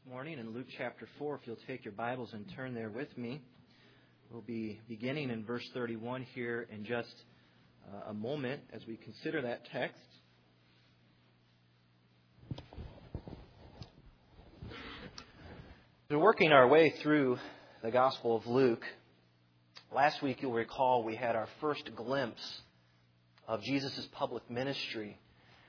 Morning in Luke chapter 4. If you'll take your Bibles and turn there with me. We'll be beginning in verse 31 here in just a moment as we consider that text. We're working our way through the Gospel of Luke. Last week, you'll recall, we had our first glimpse of Jesus' public ministry.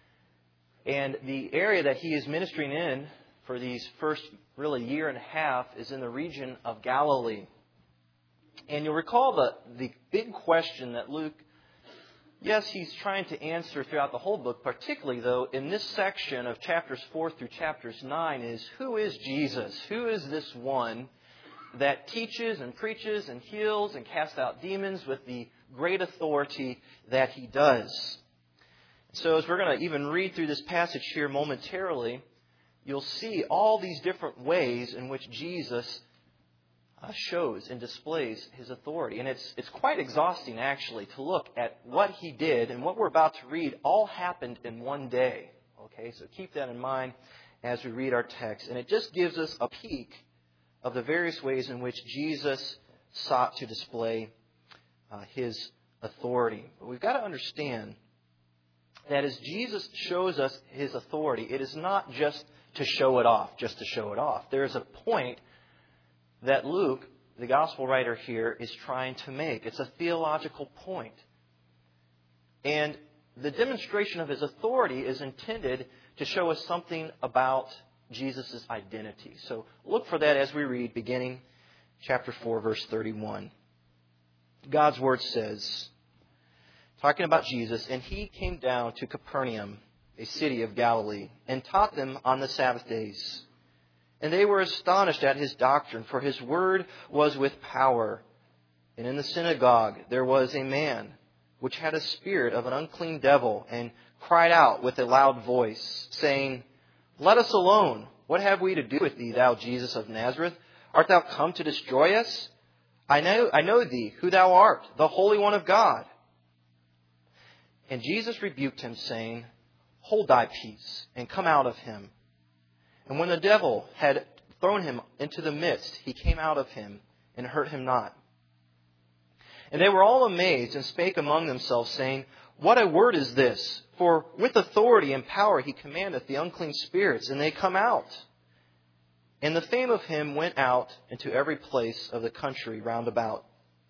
And the area that he is ministering in for these first really year and a half is in the region of Galilee. And you'll recall the big question that Luke, yes, he's trying to answer throughout the whole book, particularly though in this section of chapters 4 through chapters 9 is, who is Jesus? Who is this one that teaches and preaches and heals and casts out demons with the great authority that he does? So as we're going to even read through this passage here momentarily, you'll see all these different ways in which Jesus shows and displays his authority. And it's quite exhausting, actually, to look at what he did and what we're about to read all happened in one day. Okay, so keep that in mind as we read our text. And it just gives us a peek of the various ways in which Jesus sought to display his authority. But we've got to understand that as Jesus shows us his authority, it is not just to show it off, just to show it off. There is a point that Luke, the gospel writer here, is trying to make. It's a theological point. And the demonstration of his authority is intended to show us something about Jesus' identity. So look for that as we read, beginning chapter 4, verse 31. God's word says, talking about Jesus, and he came down to Capernaum, a city of Galilee, and taught them on the Sabbath days. And they were astonished at his doctrine, for his word was with power. And in the synagogue there was a man which had a spirit of an unclean devil, and cried out with a loud voice, saying, Let us alone. What have we to do with thee, thou Jesus of Nazareth? Art thou come to destroy us? I know thee, who thou art, the Holy One of God. And Jesus rebuked him, saying, Hold thy peace, and come out of him. And when the devil had thrown him into the midst, he came out of him, and hurt him not. And they were all amazed, and spake among themselves, saying, What a word is this! For with authority and power he commandeth the unclean spirits, and they come out. And the fame of him went out into every place of the country round about.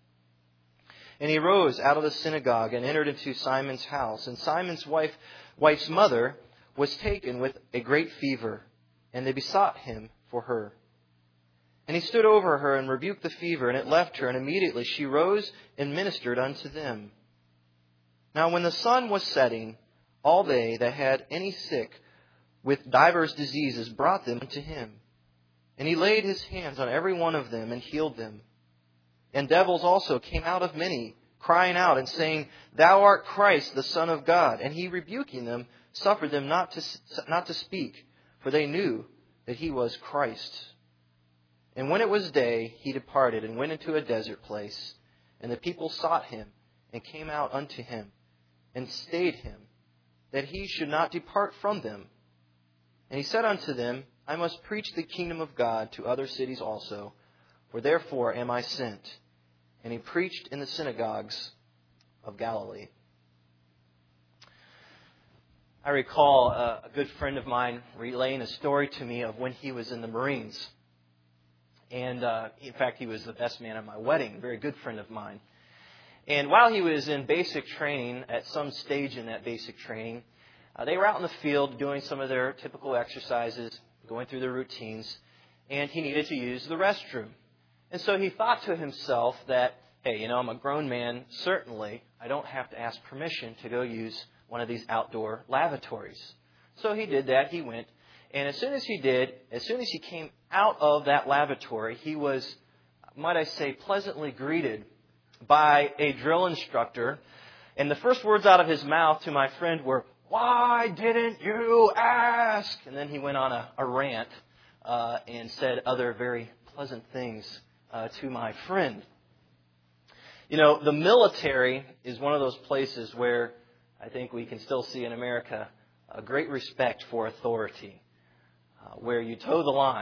And he rose out of the synagogue and entered into Simon's house. And Simon's wife's mother was taken with a great fever, and they besought him for her. And he stood over her and rebuked the fever, and it left her, and immediately she rose and ministered unto them. Now when the sun was setting, all they that had any sick with divers diseases brought them unto him. And he laid his hands on every one of them and healed them. And devils also came out of many, crying out and saying, Thou art Christ, the Son of God. And he, rebuking them, suffered them not to speak, for they knew that he was Christ. And when it was day, he departed and went into a desert place. And the people sought him and came out unto him and stayed him, that he should not depart from them. And he said unto them, I must preach the kingdom of God to other cities also, for therefore am I sent. And he preached in the synagogues of Galilee. I recall a good friend of mine relaying a story to me of when he was in the Marines. And in fact, he was the best man at my wedding, a very good friend of mine. And while he was in basic training, at some stage in that basic training, they were out in the field doing some of their typical exercises, going through their routines, and he needed to use the restroom. And so he thought to himself that, hey, I'm a grown man. Certainly, I don't have to ask permission to go use one of these outdoor lavatories. So he did that. He went. And as soon as he came out of that lavatory, he was, might I say, pleasantly greeted by a drill instructor. And the first words out of his mouth to my friend were, Why didn't you ask? And then he went on a rant and said other very pleasant things to my friend. The military is one of those places where I think we can still see in America a great respect for authority, where you toe the line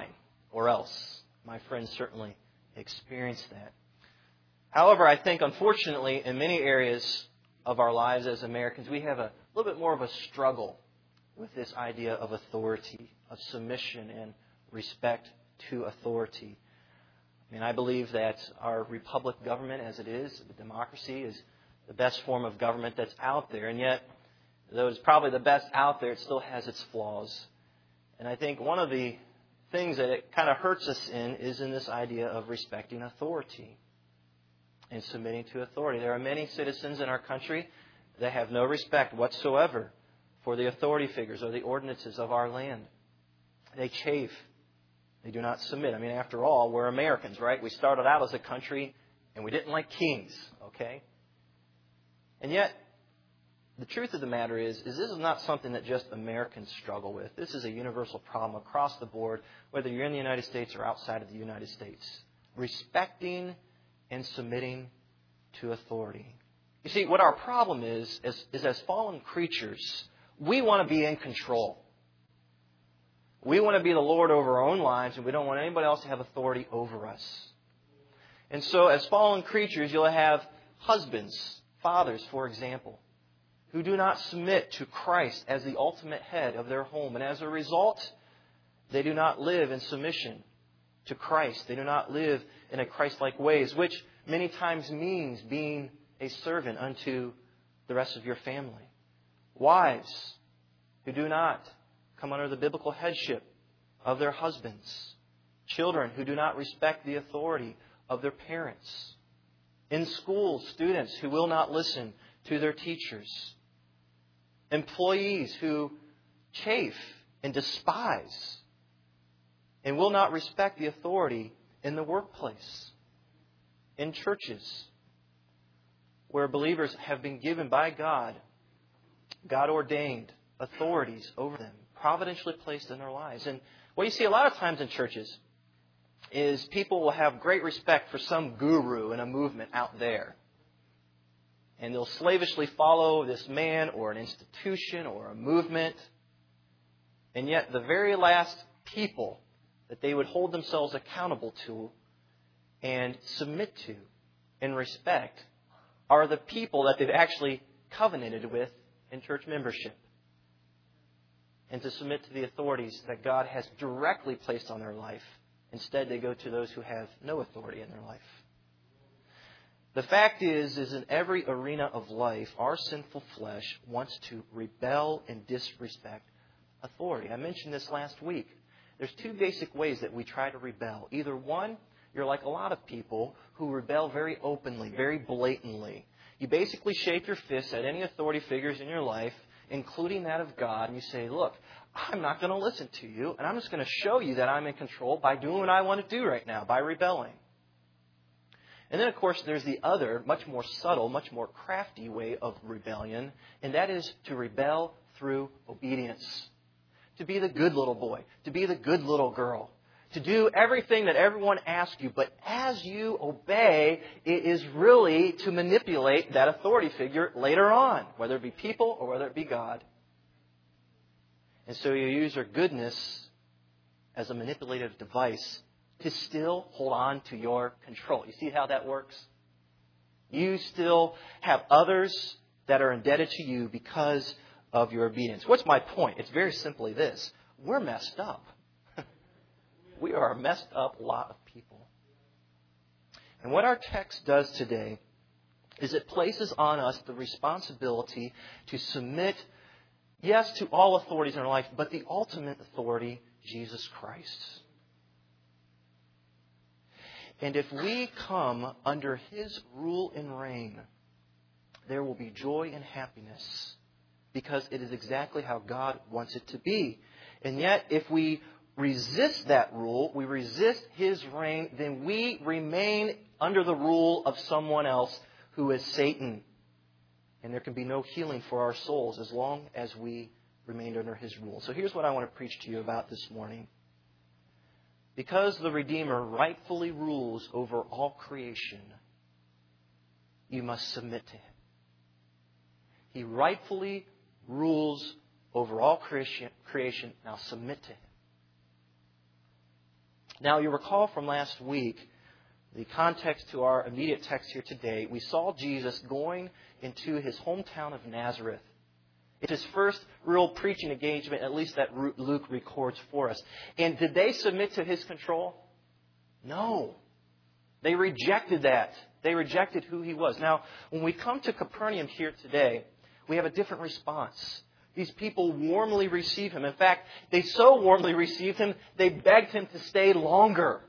or else. My friends certainly experienced that. However, I think, unfortunately, in many areas of our lives as Americans, we have a little bit more of a struggle with this idea of authority, of submission and respect to authority. I mean, I believe that our republic government as it is, the democracy, is the best form of government that's out there. And yet, though it's probably the best out there, it still has its flaws. And I think one of the things that it kind of hurts us in is in this idea of respecting authority and submitting to authority. There are many citizens in our country that have no respect whatsoever for the authority figures or the ordinances of our land. They chafe. They do not submit. I mean, after all, we're Americans, right? We started out as a country and we didn't like kings, okay? And yet, the truth of the matter is this is not something that just Americans struggle with. This is a universal problem across the board, whether you're in the United States or outside of the United States. Respecting and submitting to authority. You see, what our problem is as fallen creatures, we want to be in control. We want to be the Lord over our own lives, and we don't want anybody else to have authority over us. And so, as fallen creatures, you'll have husbands, fathers, for example, who do not submit to Christ as the ultimate head of their home. And as a result, they do not live in submission to Christ. They do not live in a Christ-like ways, which many times means being a servant unto the rest of your family. Wives who do not come under the biblical headship of their husbands. Children who do not respect the authority of their parents. In schools, students who will not listen to their teachers. Employees who chafe and despise and will not respect the authority in the workplace. In churches where believers have been given by God, God-ordained authorities over them, providentially placed in their lives. And what you see a lot of times in churches is people will have great respect for some guru in a movement out there. And they'll slavishly follow this man or an institution or a movement. And yet the very last people that they would hold themselves accountable to and submit to and respect are the people that they've actually covenanted with in church membership. And to submit to the authorities that God has directly placed on their life. Instead, they go to those who have no authority in their life. The fact is in every arena of life, our sinful flesh wants to rebel and disrespect authority. I mentioned this last week. There's two basic ways that we try to rebel. Either one, you're like a lot of people who rebel very openly, very blatantly. You basically shake your fists at any authority figures in your life, including that of God, and you say, look, I'm not going to listen to you, and I'm just going to show you that I'm in control by doing what I want to do right now, by rebelling. And then, of course, there's the other, much more subtle, much more crafty way of rebellion, and that is to rebel through obedience. To be the good little boy, to be the good little girl, to do everything that everyone asks you, but as you obey, it is really to manipulate that authority figure later on, whether it be people or whether it be God. And so you use your goodness as a manipulative device to still hold on to your control. You see how that works? You still have others that are indebted to you because of your obedience. What's my point? It's very simply this. We're messed up. We are a messed up lot of people. And what our text does today is it places on us the responsibility to submit, yes, to all authorities in our life, but the ultimate authority, Jesus Christ. And if we come under His rule and reign, there will be joy and happiness because it is exactly how God wants it to be. And yet, if we resist that rule, we resist His reign, then we remain under the rule of someone else who is Satan. And there can be no healing for our souls as long as we remain under His rule. So here's what I want to preach to you about this morning. Because the Redeemer rightfully rules over all creation, you must submit to Him. He rightfully rules over all creation. Now submit to Him. Now, you recall from last week, the context to our immediate text here today, we saw Jesus going into his hometown of Nazareth. It's his first real preaching engagement, at least that Luke records for us. And did they submit to his control? No. They rejected that. They rejected who he was. Now, when we come to Capernaum here today, we have a different response. These people warmly receive him. In fact, they so warmly received him, they begged him to stay longer.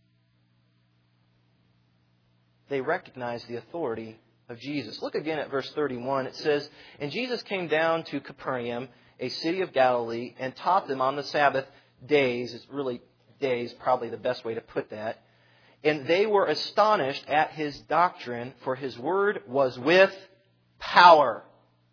They recognized the authority of Jesus. Look again at verse 31. It says, "And Jesus came down to Capernaum, a city of Galilee, and taught them on the Sabbath days." It's really days, probably the best way to put that. "And they were astonished at his doctrine, for his word was with power."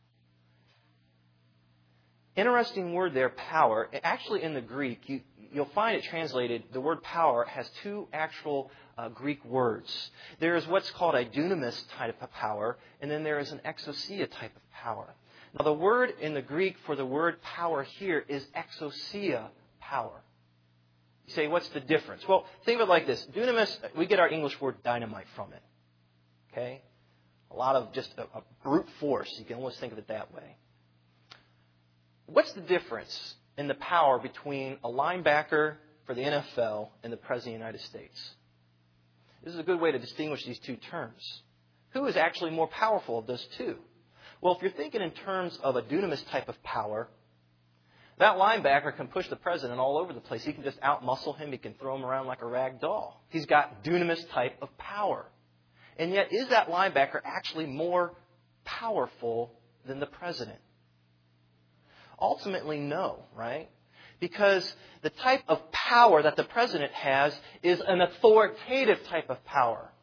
Interesting word there, power. Actually, in the Greek, you'll find it translated, the word power has two actual Greek words. There is what's called a dunamis type of power, and then there is an exousia type of power. Now, the word in the Greek for the word power here is exousia power. You say, what's the difference? Well, think of it like this. Dunamis, we get our English word dynamite from it. Okay? A lot of just a brute force. You can almost think of it that way. What's the difference in the power between a linebacker for the NFL and the President of the United States? This is a good way to distinguish these two terms. Who is actually more powerful of those two? Well, if you're thinking in terms of a dunamis type of power, that linebacker can push the president all over the place. He can just outmuscle him. He can throw him around like a rag doll. He's got dunamis type of power. And yet, is that linebacker actually more powerful than the president? Ultimately, no, right? Because the type of power that the president has is an authoritative type of power.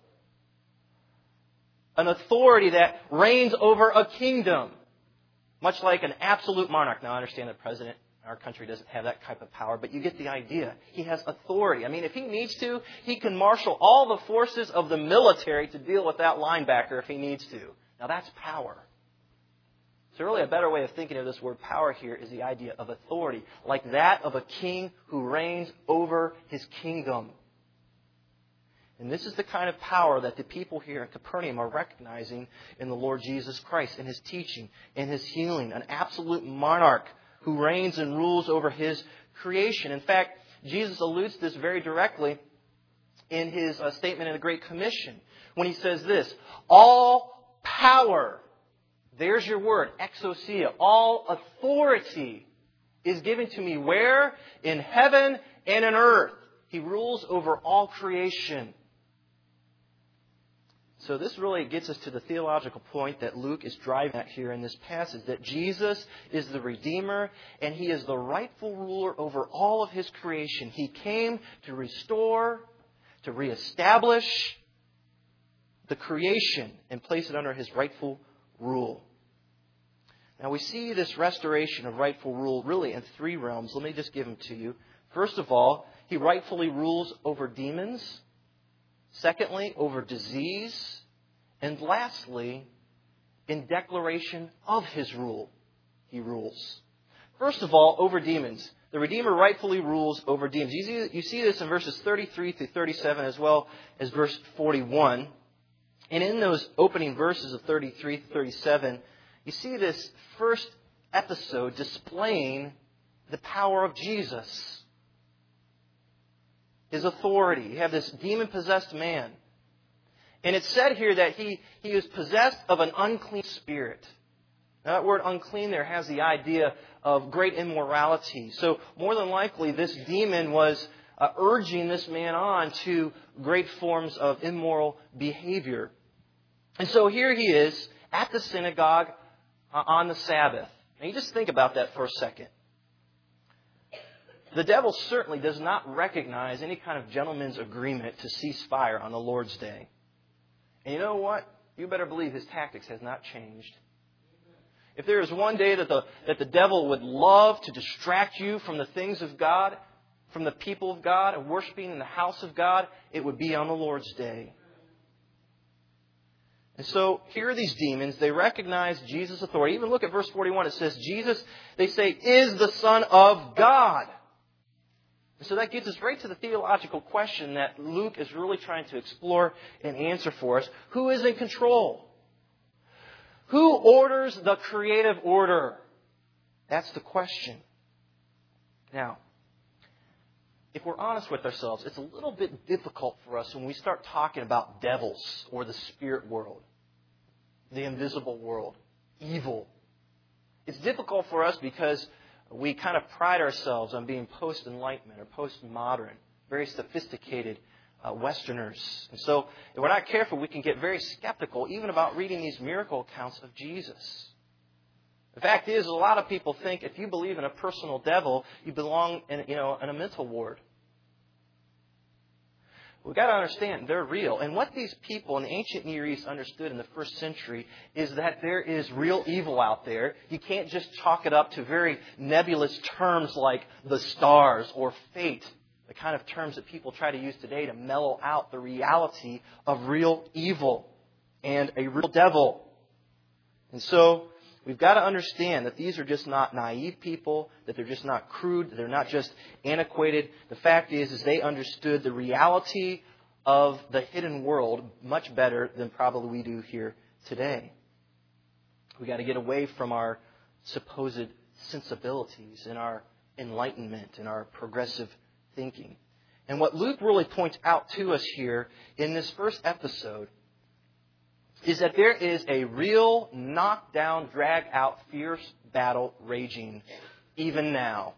An authority that reigns over a kingdom. Much like an absolute monarch. Now, I understand the president in our country doesn't have that type of power, but you get the idea. He has authority. I mean, if he needs to, he can marshal all the forces of the military to deal with that linebacker if he needs to. Now, that's power. So really a better way of thinking of this word power here is the idea of authority, like that of a king who reigns over his kingdom. And this is the kind of power that the people here in Capernaum are recognizing in the Lord Jesus Christ, in his teaching, in his healing, an absolute monarch who reigns and rules over his creation. In fact, Jesus alludes to this very directly in his statement in the Great Commission when he says this, "All power," there's your word, exousia. All authority is given to me where? In heaven and in earth. He rules over all creation. So this really gets us to the theological point that Luke is driving at here in this passage, that Jesus is the Redeemer and he is the rightful ruler over all of his creation. He came to restore, to reestablish the creation and place it under his rightful rule. Now we see this restoration of rightful rule really in three realms. Let me just give them to you. First of all, he rightfully rules over demons. Secondly, over disease. And lastly, in declaration of his rule, he rules. First of all, over demons. The Redeemer rightfully rules over demons. You see this in verses 33 through 37 as well as verse 41. And in those opening verses of 33 to 37, you see this first episode displaying the power of Jesus. His authority. You have this demon-possessed man. And it's said here that he is possessed of an unclean spirit. Now, that word unclean there has the idea of great immorality. So more than likely, this demon was urging this man on to great forms of immoral behavior. And so here he is at the synagogue on the Sabbath. Now you just think about that for a second. The devil certainly does not recognize any kind of gentleman's agreement to cease fire on the Lord's day. And you know what? You better believe his tactics has not changed. If there is one day that the devil would love to distract you from the things of God, from the people of God, and worshiping in the house of God, it would be on the Lord's day. And so here are these demons. They recognize Jesus' authority. Even look at verse 41. It says, Jesus, they say, is the Son of God. So that gets us right to the theological question that Luke is really trying to explore and answer for us. Who is in control? Who orders the creative order? That's the question. Now, if we're honest with ourselves, it's a little bit difficult for us when we start talking about devils or the spirit world, the invisible world, evil. It's difficult for us because we kind of pride ourselves on being post-enlightenment or post-modern, very sophisticated Westerners. And so if we're not careful, we can get very skeptical even about reading these miracle accounts of Jesus. The fact is, a lot of people think if you believe in a personal devil, you belong in a mental ward. We've got to understand they're real. And what these people in the ancient Near East understood in the first century is that there is real evil out there. You can't just chalk it up to very nebulous terms like the stars or fate, the kind of terms that people try to use today to mellow out the reality of real evil and a real devil. And so we've got to understand that these are just not naive people, that they're just not crude, that they're not just antiquated. The fact is they understood the reality of the hidden world much better than probably we do here today. We've got to get away from our supposed sensibilities and our enlightenment and our progressive thinking. And what Luke really points out to us here in this first episode is that there is a real knockdown, drag-out, fierce battle raging even now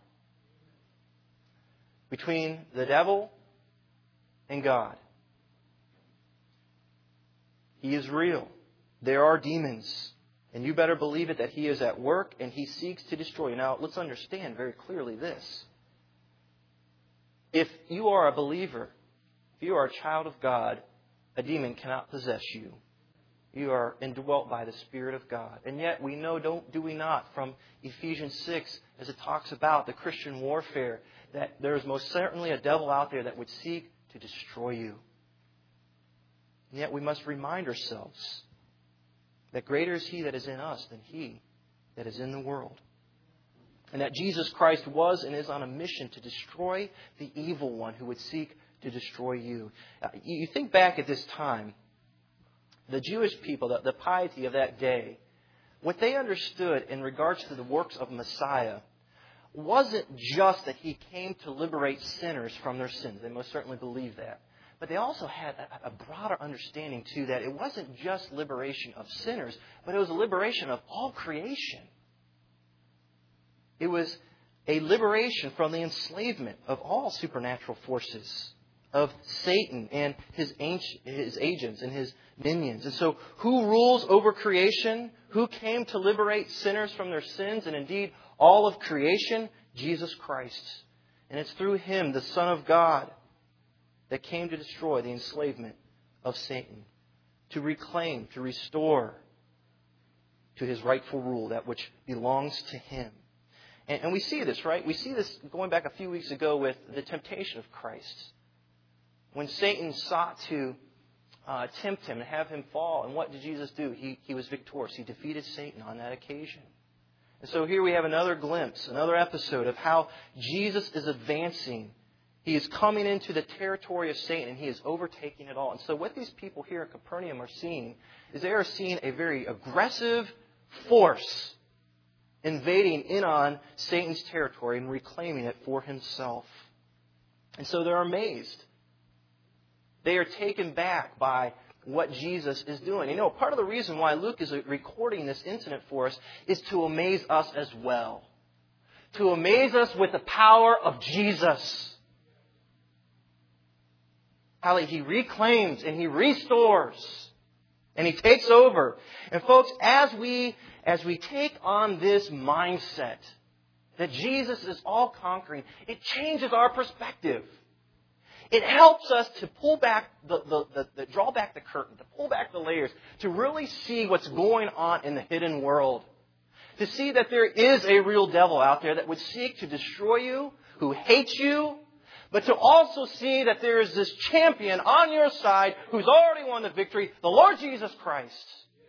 between the devil and God. He is real. There are demons. And you better believe it that he is at work and he seeks to destroy you. Now, let's understand very clearly this. If you are a believer, if you are a child of God, a demon cannot possess you. You are indwelt by the Spirit of God. And yet we know, do we not, from Ephesians 6, as it talks about the Christian warfare, that there is most certainly a devil out there that would seek to destroy you. And yet we must remind ourselves that greater is He that is in us than he that is in the world. And that Jesus Christ was and is on a mission to destroy the evil one who would seek to destroy you. You think back at this time, the Jewish people, the piety of that day, what they understood in regards to the works of Messiah wasn't just that He came to liberate sinners from their sins. They most certainly believed that. But they also had a broader understanding, too, that it wasn't just liberation of sinners, but it was a liberation of all creation. It was a liberation from the enslavement of all supernatural forces, of Satan and his agents and his minions. And so who rules over creation? Who came to liberate sinners from their sins and indeed all of creation? Jesus Christ. And it's through Him, the Son of God, that came to destroy the enslavement of Satan, to reclaim, to restore to His rightful rule, that which belongs to Him. And we see this, right? We see this going back a few weeks ago with the temptation of Christ. When Satan sought to tempt Him and have Him fall, and what did Jesus do? He was victorious. He defeated Satan on that occasion. And so here we have another glimpse, another episode of how Jesus is advancing. He is coming into the territory of Satan and He is overtaking it all. And so what these people here in Capernaum are seeing is they are seeing a very aggressive force invading in on Satan's territory and reclaiming it for himself. And so they're amazed. They are taken back by what Jesus is doing. You know, part of the reason why Luke is recording this incident for us is to amaze us as well. To amaze us with the power of Jesus. How He reclaims and He restores and He takes over. And folks, as we take on this mindset that Jesus is all conquering, it changes our perspective. It helps us to pull back draw back the curtain, to pull back the layers, to really see what's going on in the hidden world. To see that there is a real devil out there that would seek to destroy you, who hates you, but to also see that there is this champion on your side who's already won the victory, the Lord Jesus Christ.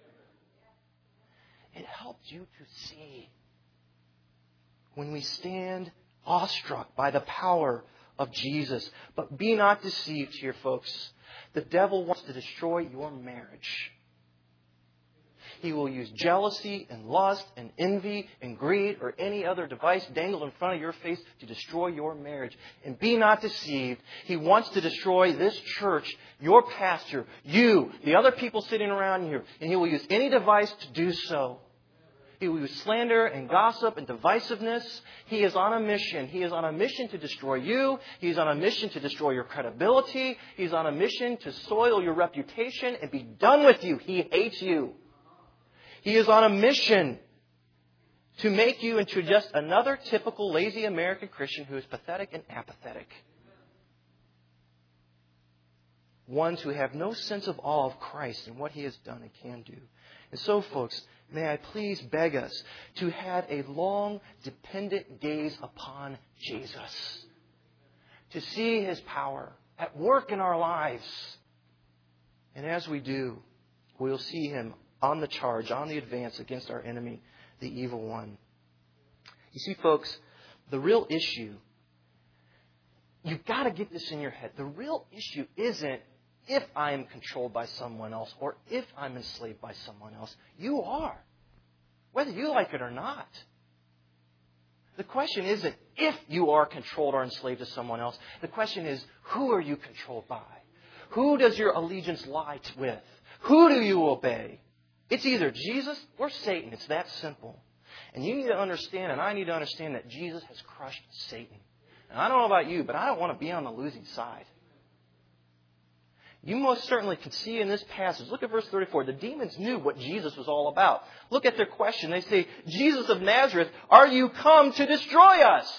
It helps you to see when we stand awestruck by the power of Jesus. But be not deceived here, folks. The devil wants to destroy your marriage. He will use jealousy and lust and envy and greed or any other device dangled in front of your face to destroy your marriage. And be not deceived. He wants to destroy this church, your pastor, you, the other people sitting around you. And he will use any device to do so. He will use slander and gossip and divisiveness. He is on a mission. He is on a mission to destroy you. He is on a mission to destroy your credibility. He's on a mission to soil your reputation and be done with you. He hates you. He is on a mission to make you into just another typical lazy American Christian who is pathetic and apathetic. Ones who have no sense of awe of Christ and what He has done and can do. And so, folks, may I please beg us to have a long, dependent gaze upon Jesus. To see His power at work in our lives. And as we do, we'll see Him on the charge, on the advance against our enemy, the evil one. You see, folks, the real issue, you've got to get this in your head. The real issue isn't if I am controlled by someone else or if I'm enslaved by someone else. You are, whether you like it or not. The question isn't if you are controlled or enslaved to someone else. The question is, who are you controlled by? Who does your allegiance lie with? Who do you obey? It's either Jesus or Satan. It's that simple. And you need to understand, and I need to understand, that Jesus has crushed Satan. And I don't know about you, but I don't want to be on the losing side. You most certainly can see in this passage. Look at verse 34. The demons knew what Jesus was all about. Look at their question. They say, Jesus of Nazareth, are you come to destroy us?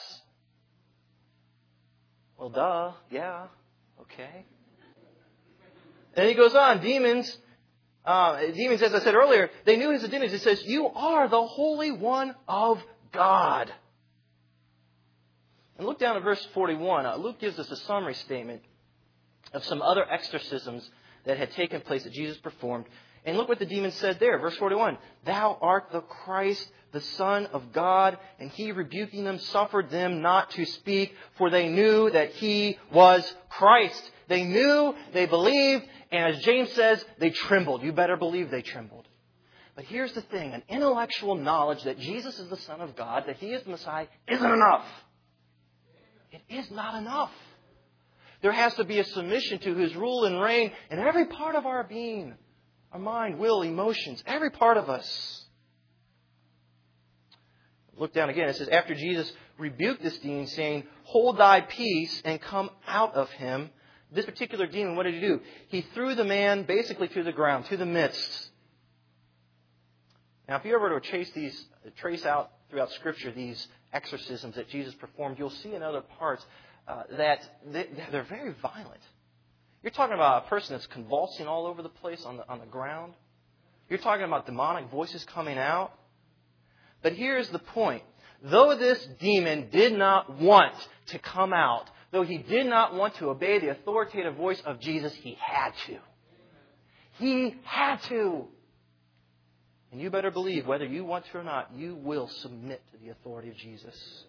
Well, duh. Yeah. Okay. And he goes on. Demons, as I said earlier, they knew his identity. It says, you are the Holy One of God. And look down at verse 41. Luke gives us a summary statement of some other exorcisms that had taken place that Jesus performed. And look what the demon said there. Verse 41. Thou art the Christ, the Son of God. And He, rebuking them, suffered them not to speak, for they knew that He was Christ. They knew, they believed, and as James says, they trembled. You better believe they trembled. But here's the thing. An intellectual knowledge that Jesus is the Son of God, that He is the Messiah, isn't enough. It is not enough. There has to be a submission to His rule and reign in every part of our being. Our mind, will, emotions, every part of us. Look down again. It says, after Jesus rebuked this demon, saying, hold thy peace and come out of him. This particular demon, what did he do? He threw the man basically to the ground, to the midst. Now, if you ever were to trace out throughout Scripture these exorcisms that Jesus performed, you'll see in other parts that they're very violent. You're talking about a person that's convulsing all over the place on the ground. You're talking about demonic voices coming out. But here's the point. Though this demon did not want to come out, though he did not want to obey the authoritative voice of Jesus, he had to. He had to. And you better believe, whether you want to or not, you will submit to the authority of Jesus.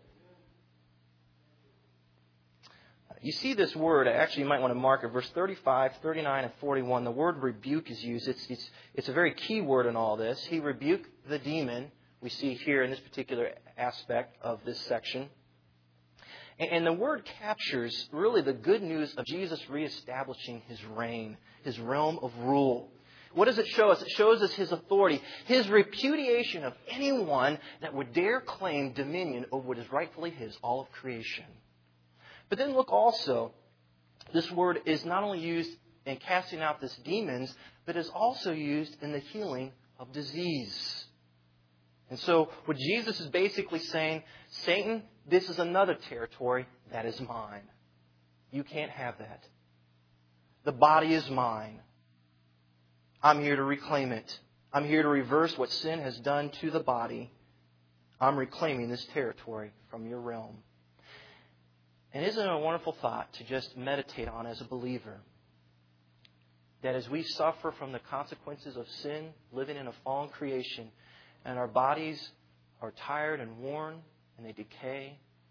You see this word, actually you might want to mark it, verse 35, 39, and 41. The word rebuke is used. It's a very key word in all this. He rebuked the demon, we see here in this particular aspect of this section. And the word captures really the good news of Jesus reestablishing His reign, His realm of rule. What does it show us? It shows us His authority, His repudiation of anyone that would dare claim dominion over what is rightfully His, all of creation. But then look also, this word is not only used in casting out these demons, but is also used in the healing of disease. And so what Jesus is basically saying, Satan, this is another territory that is mine. You can't have that. The body is mine. I'm here to reclaim it. I'm here to reverse what sin has done to the body. I'm reclaiming this territory from your realm. And isn't it a wonderful thought to just meditate on as a believer? That as we suffer from the consequences of sin, living in a fallen creation, and our bodies are tired and worn, and they decay,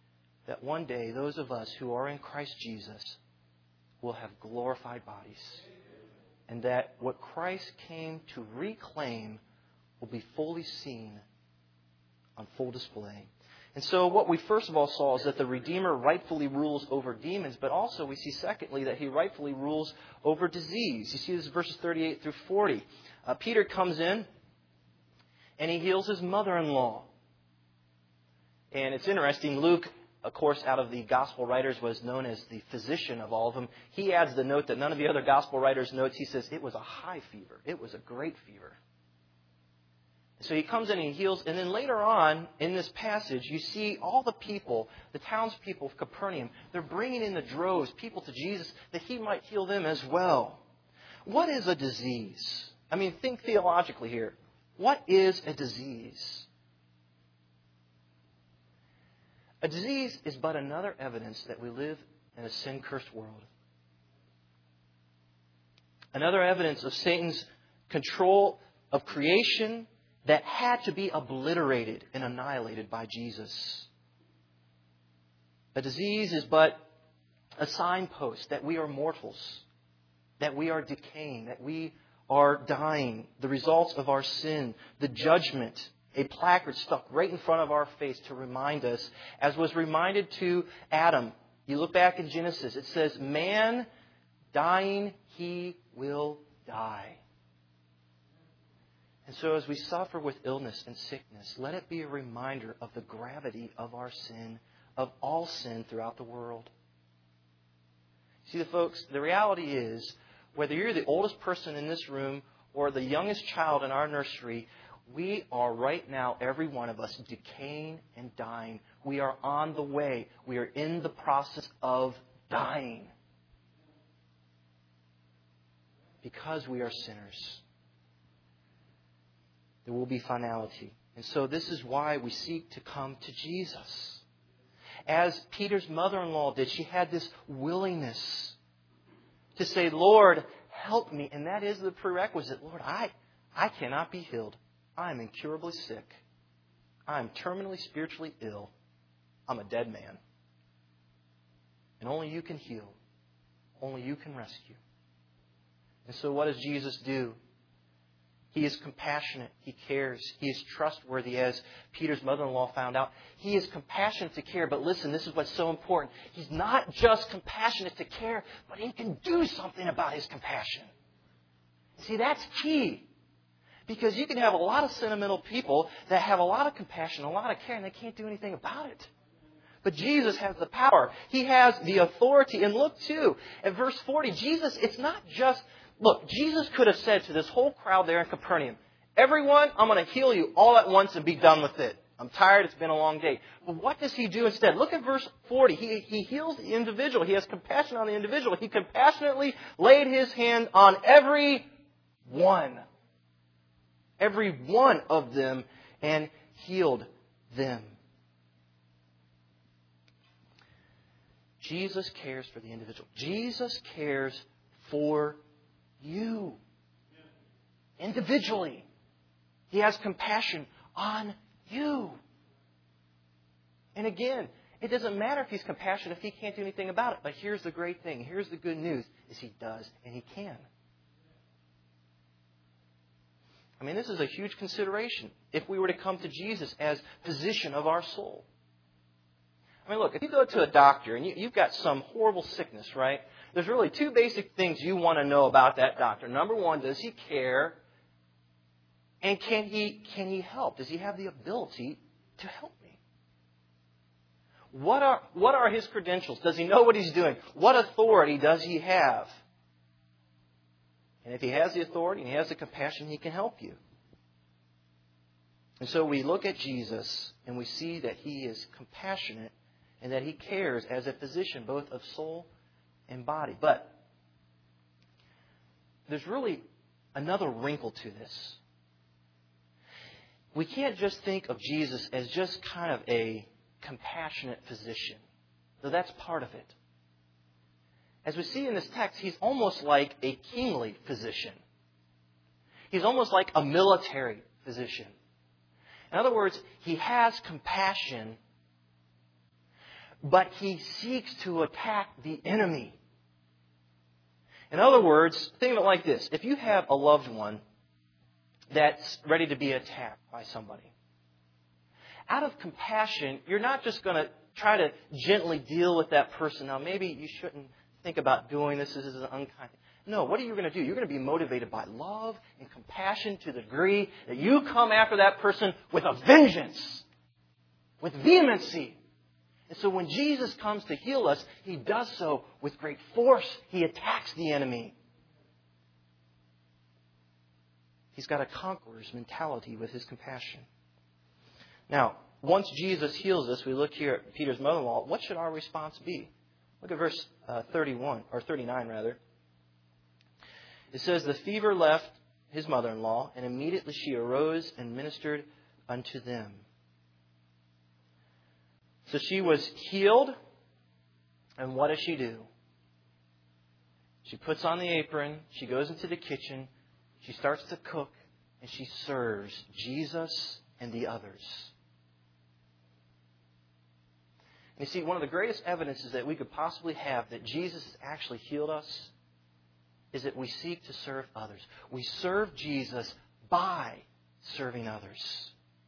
that one day those of us who are in Christ Jesus will have glorified bodies. And that what Christ came to reclaim will be fully seen on full display. And so what we first of all saw is that the Redeemer rightfully rules over demons, but also we see secondly that He rightfully rules over disease. You see this in verses 38 through 40. Peter comes in and he heals his mother-in-law. And it's interesting, Luke, of course, out of the gospel writers, was known as the physician of all of them. He adds the note that none of the other gospel writers notes. He says it was a high fever. It was a great fever. So he comes in and he heals. And then later on in this passage, you see all the people, the townspeople of Capernaum, they're bringing in the droves, people to Jesus, that He might heal them as well. What is a disease? I mean, think theologically here. What is a disease? A disease is but another evidence that we live in a sin-cursed world. Another evidence of Satan's control of creation that had to be obliterated and annihilated by Jesus. A disease is but a signpost that we are mortals, that we are decaying, that we are dying, the results of our sin, the judgment, a placard stuck right in front of our face to remind us, as was reminded to Adam. You look back in Genesis, it says, man dying, he will die. And so as we suffer with illness and sickness, let it be a reminder of the gravity of our sin, of all sin throughout the world. See, folks, the reality is, whether you're the oldest person in this room or the youngest child in our nursery, we are right now, every one of us, decaying and dying. We are on the way. We are in the process of dying. Because we are sinners. There will be finality. And so this is why we seek to come to Jesus. As Peter's mother-in-law did, she had this willingness to say, Lord, help me. And that is the prerequisite. Lord, I cannot be healed. I am incurably sick. I am terminally spiritually ill. I'm a dead man. And only You can heal. Only You can rescue. And so what does Jesus do? He is compassionate. He cares. He is trustworthy, as Peter's mother-in-law found out. He is compassionate to care. But listen, this is what's so important. He's not just compassionate to care, but He can do something about His compassion. See, that's key. Because you can have a lot of sentimental people that have a lot of compassion, a lot of care, and they can't do anything about it. But Jesus has the power. He has the authority. And look, too, at verse 40, Jesus, it's not just... Look, Jesus could have said to this whole crowd there in Capernaum, everyone, I'm going to heal you all at once and be done with it. I'm tired. It's been a long day. But what does He do instead? Look at verse 40. He heals the individual. He has compassion on the individual. He compassionately laid His hand on every one of them, and healed them. Jesus cares for the individual. Jesus cares for you. Individually. He has compassion on you. And again, it doesn't matter if He's compassionate if He can't do anything about it. But here's the great thing. Here's the good news, is He does and He can. I mean, this is a huge consideration if we were to come to Jesus as physician of our soul. I mean, look, if you go to a doctor and you've got some horrible sickness, right? There's really two basic things you want to know about that doctor. Number one, does he care? And can he help? Does he have the ability to help me? What are his credentials? Does he know what he's doing? What authority does he have? And if he has the authority and he has the compassion, he can help you. And so we look at Jesus and we see that He is compassionate and that He cares as a physician, both of soul and body. But there's really another wrinkle to this. We can't just think of Jesus as just kind of a compassionate physician, though that's part of it. As we see in this text, He's almost like a kingly physician. He's almost like a military physician. In other words, He has compassion, but he seeks to attack the enemy. In other words, think of it like this. If you have a loved one that's ready to be attacked by somebody, out of compassion, you're not just going to try to gently deal with that person. Now, maybe you shouldn't think about doing this. This is unkind. No, what are you going to do? You're going to be motivated by love and compassion to the degree that you come after that person with a vengeance, with vehemency. And so when Jesus comes to heal us, He does so with great force. He attacks the enemy. He's got a conqueror's mentality with His compassion. Now, once Jesus heals us, we look here at Peter's mother-in-law. What should our response be? Look at verse 39 rather. It says, the fever left his mother-in-law, and immediately she arose and ministered unto them. So she was healed, and what does she do? She puts on the apron, she goes into the kitchen, she starts to cook, and she serves Jesus and the others. And you see, one of the greatest evidences that we could possibly have that Jesus has actually healed us is that we seek to serve others. We serve Jesus by serving others.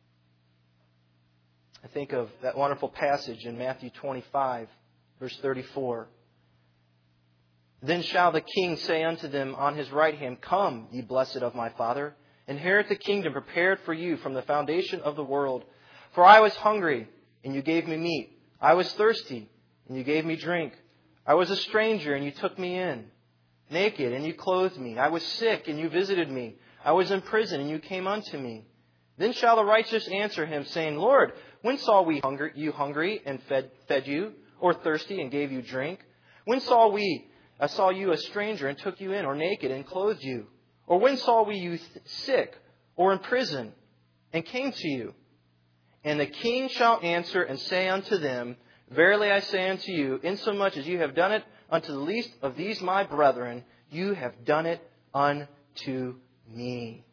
I think of that wonderful passage in Matthew 25, verse 34. Then shall the king say unto them on his right hand, Come, ye blessed of my Father, inherit the kingdom prepared for you from the foundation of the world. For I was hungry, and you gave me meat. I was thirsty, and you gave me drink. I was a stranger, and you took me in. Naked, and you clothed me. I was sick, and you visited me. I was in prison, and you came unto me. Then shall the righteous answer him, saying, Lord, when saw we you hungry, and fed you, or thirsty, and gave you drink? When saw you a stranger, and took you in, or naked, and clothed you? Or when saw we you sick, or in prison, and came to you? And the king shall answer and say unto them, Verily I say unto you, insomuch as you have done it unto the least of these my brethren, you have done it unto me.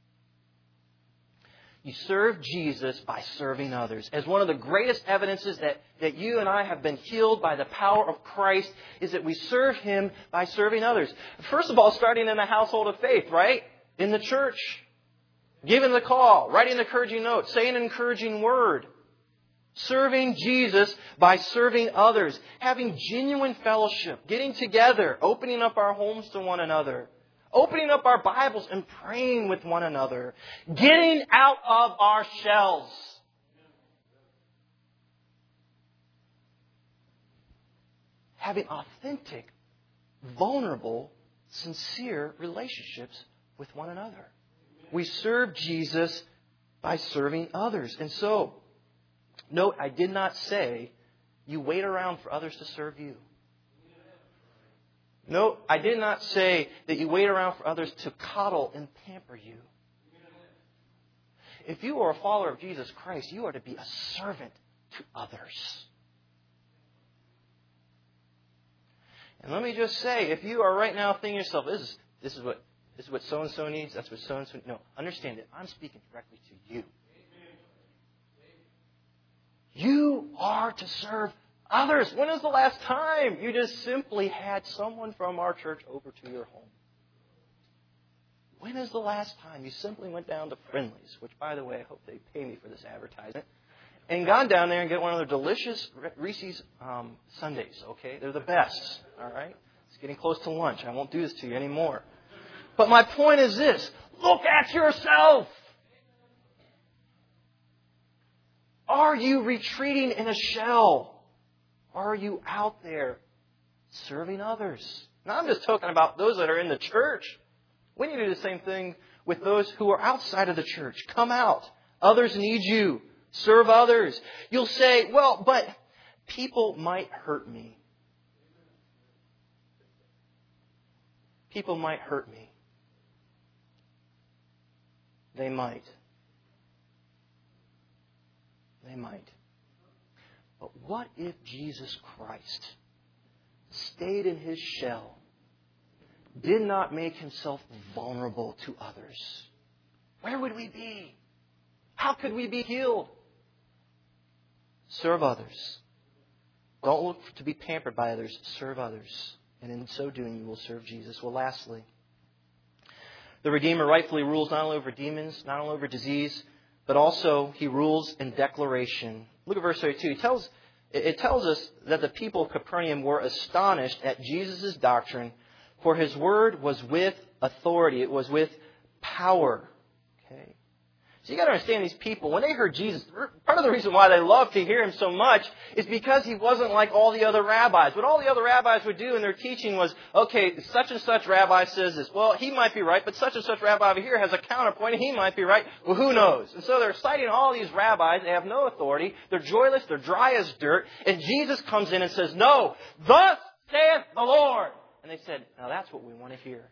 You serve Jesus by serving others. As one of the greatest evidences that you and I have been healed by the power of Christ is that we serve Him by serving others. First of all, starting in the household of faith, right? In the church. Giving the call, writing an encouraging note, saying an encouraging word. Serving Jesus by serving others. Having genuine fellowship. Getting together. Opening up our homes to one another. Opening up our Bibles and praying with one another. Getting out of our shells. Having authentic, vulnerable, sincere relationships with one another. We serve Jesus by serving others. And so, note, I did not say you wait around for others to serve you. No, I did not say that you wait around for others to coddle and pamper you. If you are a follower of Jesus Christ, you are to be a servant to others. And let me just say, if you are right now thinking to yourself, this is what so-and-so needs, that's what so-and-so... No, understand it. I'm speaking directly to you. You are to serve others. When was the last time you just simply had someone from our church over to your home? When is the last time you simply went down to Friendly's, which, by the way, I hope they pay me for this advertisement, and gone down there and get one of their delicious Reese's sundaes, okay? They're the best, all right? It's getting close to lunch. I won't do this to you anymore. But my point is this. Look at yourself. Are you retreating in a shell? Or are you out there serving others? Now, I'm just talking about those that are in the church. We need to do the same thing with those who are outside of the church. Come out. Others need you. Serve others. You'll say, well, but people might hurt me. People might hurt me. They might. They might. But what if Jesus Christ stayed in His shell, did not make Himself vulnerable to others? Where would we be? How could we be healed? Serve others Don't look to be pampered by others. Serve others. And in so doing, you will serve Jesus. Well, lastly, the Redeemer rightfully rules not only over demons, not only over disease, but also He rules in declaration. Look at verse 32. It tells us that the people of Capernaum were astonished at Jesus' doctrine, for His word was with authority. It was with power. Okay. So you got to understand these people, when they heard Jesus, part of the reason why they loved to hear Him so much is because He wasn't like all the other rabbis. What all the other rabbis would do in their teaching was, okay, such and such rabbi says this. Well, he might be right, but such and such rabbi over here has a counterpoint and he might be right. Well, who knows? And so they're citing all these rabbis. They have no authority. They're joyless. They're dry as dirt. And Jesus comes in and says, no, thus saith the Lord. And they said, now that's what we want to hear.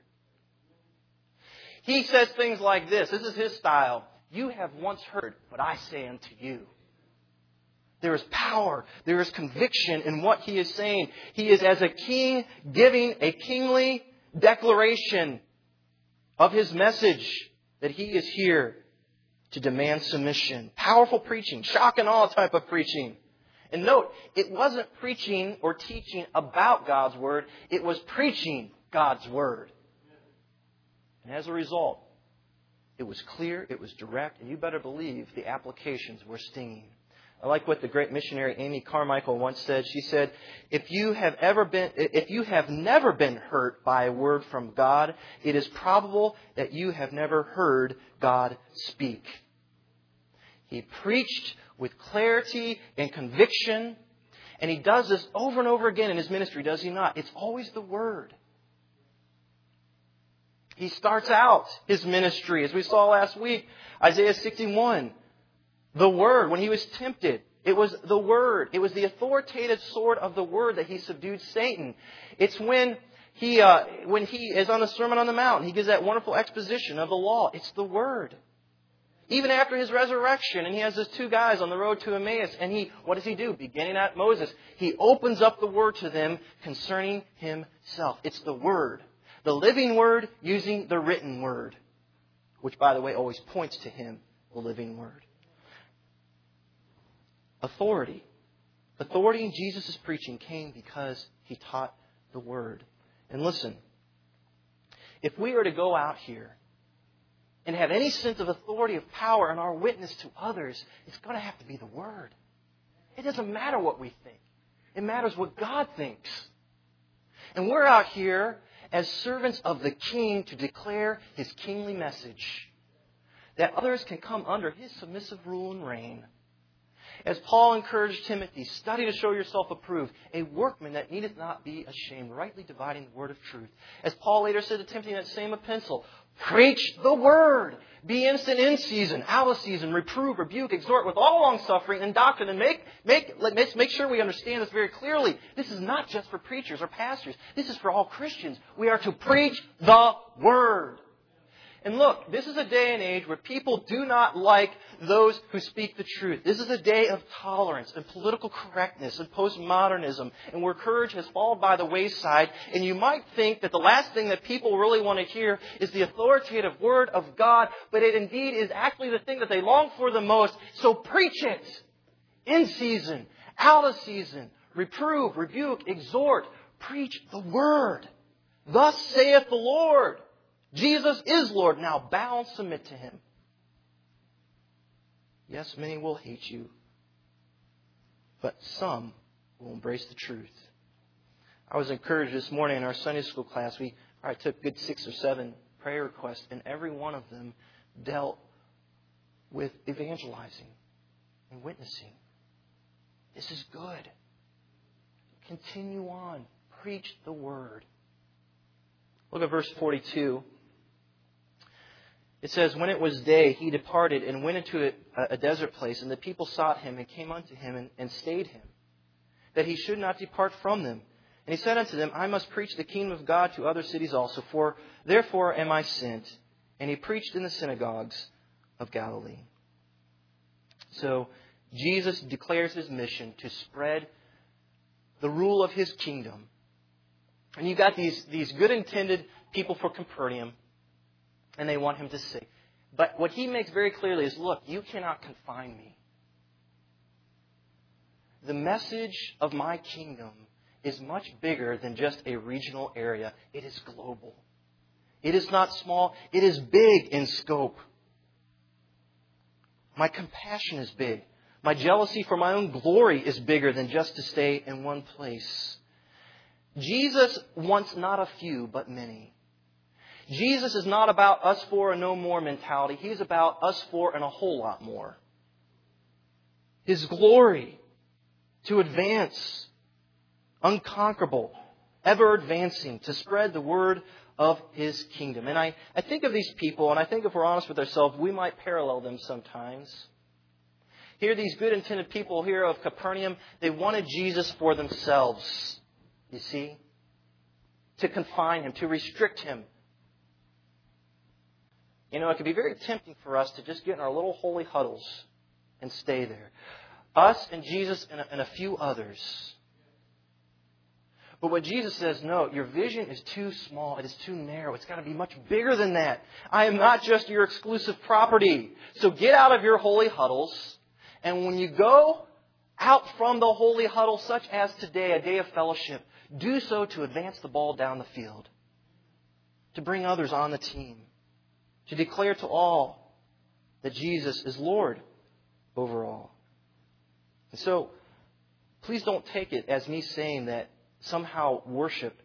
He says things like this. This is His style. You have once heard what I say unto you. There is power. There is conviction in what He is saying. He is as a king giving a kingly declaration of His message that He is here to demand submission. Powerful preaching. Shock and awe type of preaching. And note, it wasn't preaching or teaching about God's Word. It was preaching God's Word. And as a result, it was clear, it was direct, and you better believe the applications were stinging. I like what the great missionary Amy Carmichael once said. She said, if you have never been hurt by a word from God, it is probable that you have never heard God speak. He preached with clarity and conviction, and He does this over and over again in His ministry, does He not? It's always the Word. He starts out His ministry, as we saw last week, Isaiah 61. The Word, when He was tempted, it was the Word. It was the authoritative sword of the Word that He subdued Satan. It's when He is on the Sermon on the Mount, He gives that wonderful exposition of the law. It's the Word. Even after His resurrection, and He has those two guys on the road to Emmaus, and what does He do? Beginning at Moses, He opens up the Word to them concerning Himself. It's the Word. The living Word using the written Word, which, by the way, always points to Him, the living Word. Authority. Authority in Jesus' preaching came because He taught the Word. And listen, if we are to go out here and have any sense of authority, of power in our witness to others, it's going to have to be the Word. It doesn't matter what we think. It matters what God thinks. And we're out here as servants of the King to declare His kingly message, that others can come under His submissive rule and reign. As Paul encouraged Timothy, study to show yourself approved, a workman that needeth not be ashamed, rightly dividing the word of truth. As Paul later said to Timothy in that same epistle, preach the word. Be instant in season, out of season, reprove, rebuke, exhort with all long-suffering and doctrine. And let's make sure we understand this very clearly. This is not just for preachers or pastors. This is for all Christians. We are to preach the word. And look, this is a day and age where people do not like those who speak the truth. This is a day of tolerance and political correctness and postmodernism, and where courage has fallen by the wayside. And you might think that the last thing that people really want to hear is the authoritative Word of God, but it indeed is actually the thing that they long for the most. So preach it in season, out of season, reprove, rebuke, exhort. Preach the Word. Thus saith the Lord. Jesus is Lord. Now bow and submit to Him. Yes, many will hate you, but some will embrace the truth. I was encouraged this morning in our Sunday school class. I took good 6 or 7 prayer requests, and every one of them dealt with evangelizing and witnessing. This is good. Continue on. Preach the Word. Look at verse 42. It says, when it was day, He departed and went into a desert place, and the people sought Him and came unto Him and stayed Him, that He should not depart from them. And He said unto them, I must preach the kingdom of God to other cities also, for therefore am I sent. And He preached in the synagogues of Galilee. So Jesus declares His mission to spread the rule of His kingdom. And you've got these good intended people for Capernaum, and they want Him to say. But what He makes very clearly is, look, you cannot confine me. the message of my kingdom is much bigger than just a regional area. It is global. It is not small. It is big in scope. My compassion is big. My jealousy for my own glory is bigger than just to stay in one place. Jesus wants not a few, but many. Jesus is not about us for and no more mentality. He's about us for and a whole lot more. His glory to advance, unconquerable, ever advancing, to spread the word of His kingdom. And I think of these people, and I think if we're honest with ourselves, we might parallel them sometimes. Here, these good intended people here of Capernaum, they wanted Jesus for themselves, you see, to confine Him, to restrict Him. You know, it can be very tempting for us to just get in our little holy huddles and stay there. Us and Jesus and a few others. But what Jesus says, no, your vision is too small. It is too narrow. It's got to be much bigger than that. I am not just your exclusive property. So get out of your holy huddles. And when you go out from the holy huddle, such as today, a day of fellowship, do so to advance the ball down the field. To bring others on the team. To declare to all that Jesus is Lord over all. And so, please don't take it as me saying that somehow worship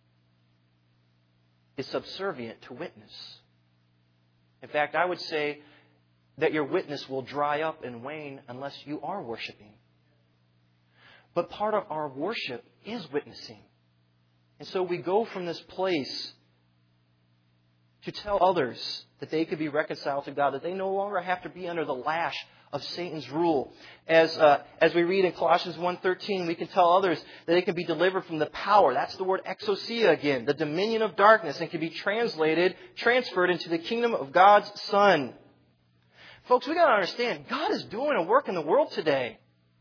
is subservient to witness. In fact, I would say that your witness will dry up and wane unless you are worshiping. But part of our worship is witnessing. And so we go from this place to tell others that they could be reconciled to God, that they no longer have to be under the lash of Satan's rule. As we read in Colossians 1:13, we can tell others that they can be delivered from the power. That's the word exousia again, the dominion of darkness, and can be transferred into the kingdom of God's Son. Folks, we got to understand, God is doing a work in the world today.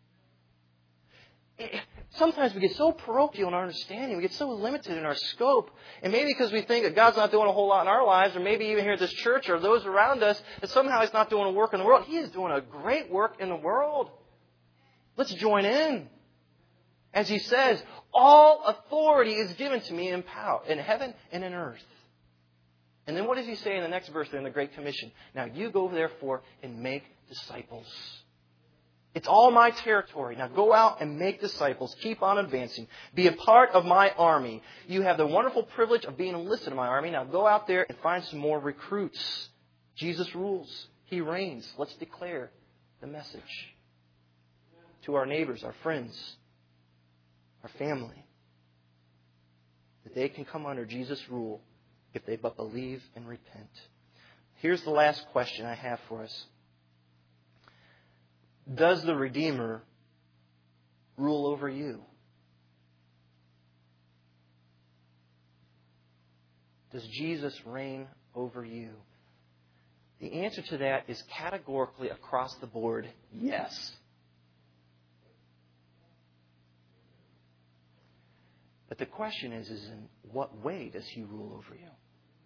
Sometimes we get so parochial in our understanding. We get so limited in our scope. And maybe because we think that God's not doing a whole lot in our lives, or maybe even here at this church or those around us, that somehow He's not doing a work in the world. He is doing a great work in the world. Let's join in. As He says, all authority is given to me in power, in heaven and in earth. And then what does He say in the next verse there in the Great Commission? Now you go therefore and make disciples. It's all my territory. Now go out and make disciples. Keep on advancing. Be a part of my army. You have the wonderful privilege of being enlisted in my army. Now go out there and find some more recruits. Jesus rules. He reigns. Let's declare the message to our neighbors, our friends, our family, that they can come under Jesus' rule if they but believe and repent. Here's the last question I have for us. Does the Redeemer rule over you? Does Jesus reign over you? The answer to that is categorically across the board, yes. But the question is in what way does He rule over you?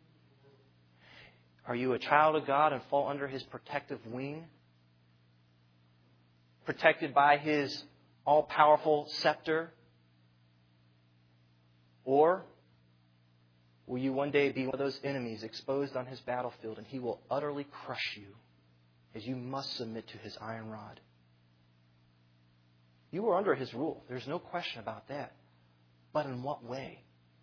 Are you a child of God and fall under His protective wing? Protected by His all-powerful scepter? Or will you one day be one of those enemies exposed on His battlefield, and He will utterly crush you as you must submit to His iron rod? You are under His rule. There's no question about that. But in what way?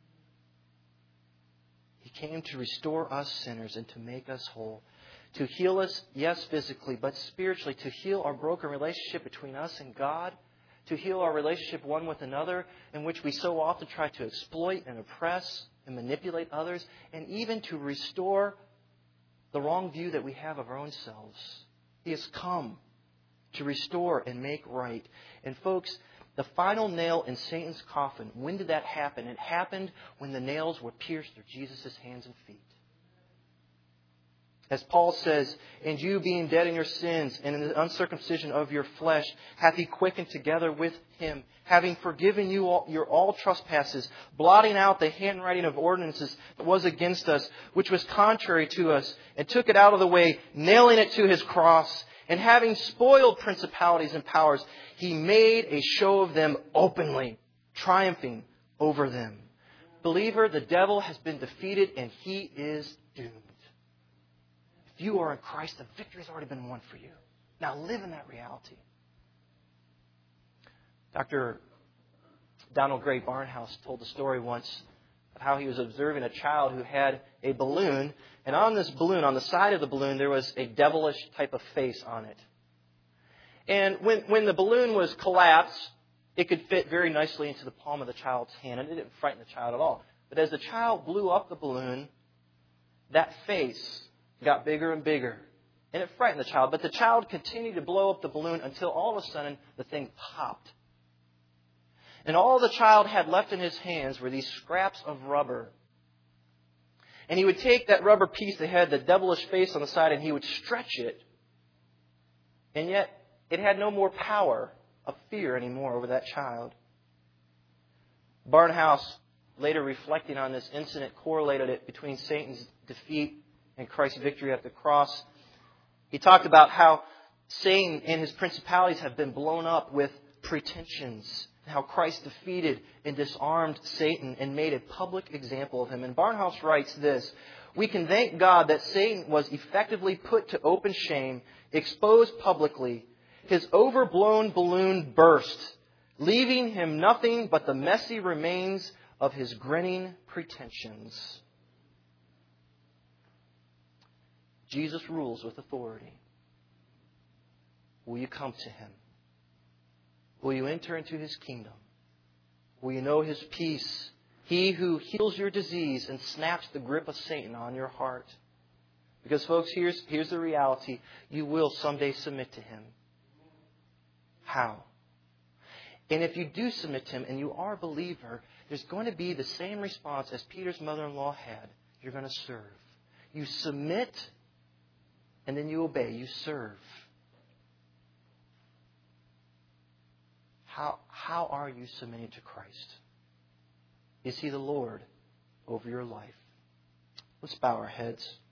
He came to restore us sinners and to make us whole. To heal us, yes, physically, but spiritually. To heal our broken relationship between us and God. To heal our relationship one with another, in which we so often try to exploit and oppress and manipulate others. And even to restore the wrong view that we have of our own selves. He has come to restore and make right. And folks, the final nail in Satan's coffin, when did that happen? It happened when the nails were pierced through Jesus' hands and feet. As Paul says, and you being dead in your sins and in the uncircumcision of your flesh, hath He quickened together with Him, having forgiven you all your trespasses, blotting out the handwriting of ordinances that was against us, which was contrary to us, and took it out of the way, nailing it to His cross. And having spoiled principalities and powers, He made a show of them openly, triumphing over them. Believer, the devil has been defeated and he is doomed. If you are in Christ, the victory has already been won for you. Now live in that reality. Dr. Donald Gray Barnhouse told the story once of how he was observing a child who had a balloon, and on this balloon, on the side of the balloon, there was a devilish type of face on it. And when the balloon was collapsed, it could fit very nicely into the palm of the child's hand, and it didn't frighten the child at all. But as the child blew up the balloon, that face got bigger and bigger, and it frightened the child. But the child continued to blow up the balloon until all of a sudden the thing popped. And all the child had left in his hands were these scraps of rubber. And he would take that rubber piece that had the devilish face on the side and he would stretch it. And yet it had no more power of fear anymore over that child. Barnhouse, later reflecting on this incident, correlated it between Satan's defeat and Christ's victory at the cross. He talked about how Satan and his principalities have been blown up with pretensions. How Christ defeated and disarmed Satan and made a public example of him. And Barnhouse writes this: "We can thank God that Satan was effectively put to open shame, exposed publicly. His overblown balloon burst, leaving him nothing but the messy remains of his grinning pretensions." Jesus rules with authority. Will you come to Him? Will you enter into His kingdom? Will you know His peace? He who heals your disease and snaps the grip of Satan on your heart. Because, folks, here's the reality. You will someday submit to Him. How? And if you do submit to Him and you are a believer, there's going to be the same response as Peter's mother-in-law had. You're going to serve. You submit and then you obey. You serve. How are you submitting to Christ? Is He the Lord over your life? Let's bow our heads.